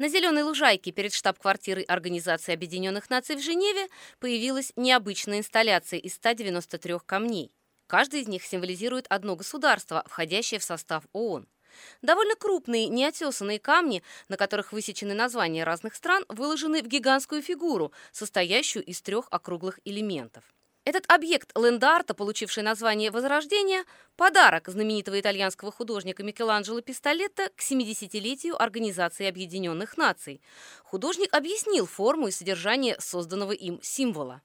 На зеленой лужайке перед штаб-квартирой Организации Объединенных Наций в Женеве появилась необычная инсталляция из 193 камней. Каждый из них символизирует одно государство, входящее в состав ООН. Довольно крупные неотесанные камни, на которых высечены названия разных стран, выложены в гигантскую фигуру, состоящую из 3 округлых элементов. Этот объект ленд-арта, получивший название «Возрождение», – подарок знаменитого итальянского художника Микеланджело Пистолетто к 70-летию Организации Объединенных Наций. Художник объяснил форму и содержание созданного им символа.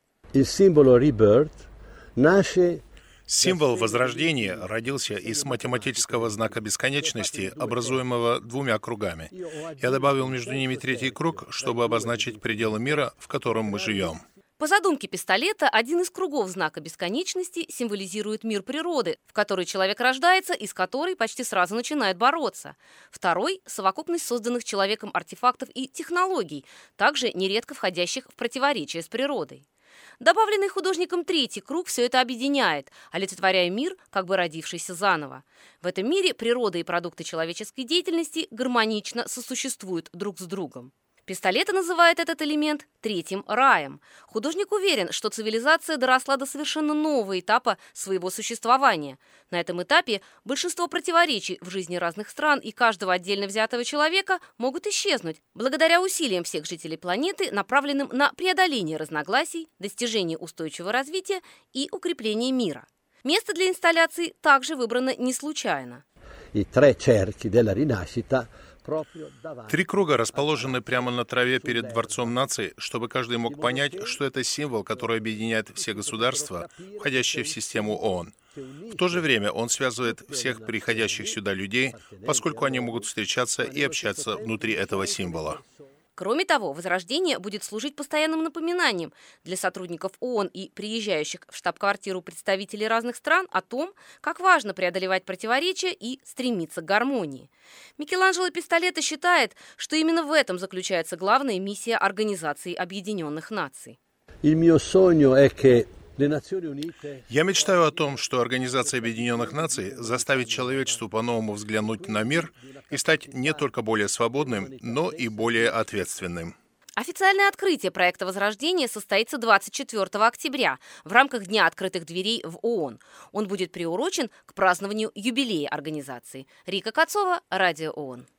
Символ Возрождения родился из математического знака бесконечности, образуемого 2 кругами. Я добавил между ними 3-й круг, чтобы обозначить пределы мира, в котором мы живем. По задумке Пистолетто, один из кругов знака бесконечности символизирует мир природы, в который человек рождается и с которой почти сразу начинает бороться. Второй – совокупность созданных человеком артефактов и технологий, также нередко входящих в противоречие с природой. Добавленный художником 3-й круг все это объединяет, олицетворяя мир, как бы родившийся заново. В этом мире природа и продукты человеческой деятельности гармонично сосуществуют друг с другом. Пистолетто называет этот элемент 3-м раем. Художник уверен, что цивилизация доросла до совершенно нового этапа своего существования. На этом этапе большинство противоречий в жизни разных стран и каждого отдельно взятого человека могут исчезнуть, благодаря усилиям всех жителей планеты, направленным на преодоление разногласий, достижение устойчивого развития и укрепление мира. Место для инсталляции также выбрано не случайно. 3 круга расположены прямо на траве перед Дворцом наций, чтобы каждый мог понять, что это символ, который объединяет все государства, входящие в систему ООН. В то же время он связывает всех приходящих сюда людей, поскольку они могут встречаться и общаться внутри этого символа. Кроме того, Возрождение будет служить постоянным напоминанием для сотрудников ООН и приезжающих в штаб-квартиру представителей разных стран о том, как важно преодолевать противоречия и стремиться к гармонии. Микеланджело Пистолетто считает, что именно в этом заключается главная миссия Организации Объединенных Наций. Я мечтаю о том, что Организация Объединенных Наций заставит человечество по-новому взглянуть на мир и стать не только более свободным, но и более ответственным. Официальное открытие проекта «Возрождение» состоится 24 октября в рамках Дня открытых дверей в ООН. Он будет приурочен к празднованию юбилея организации. Рика Кацова, Радио ООН.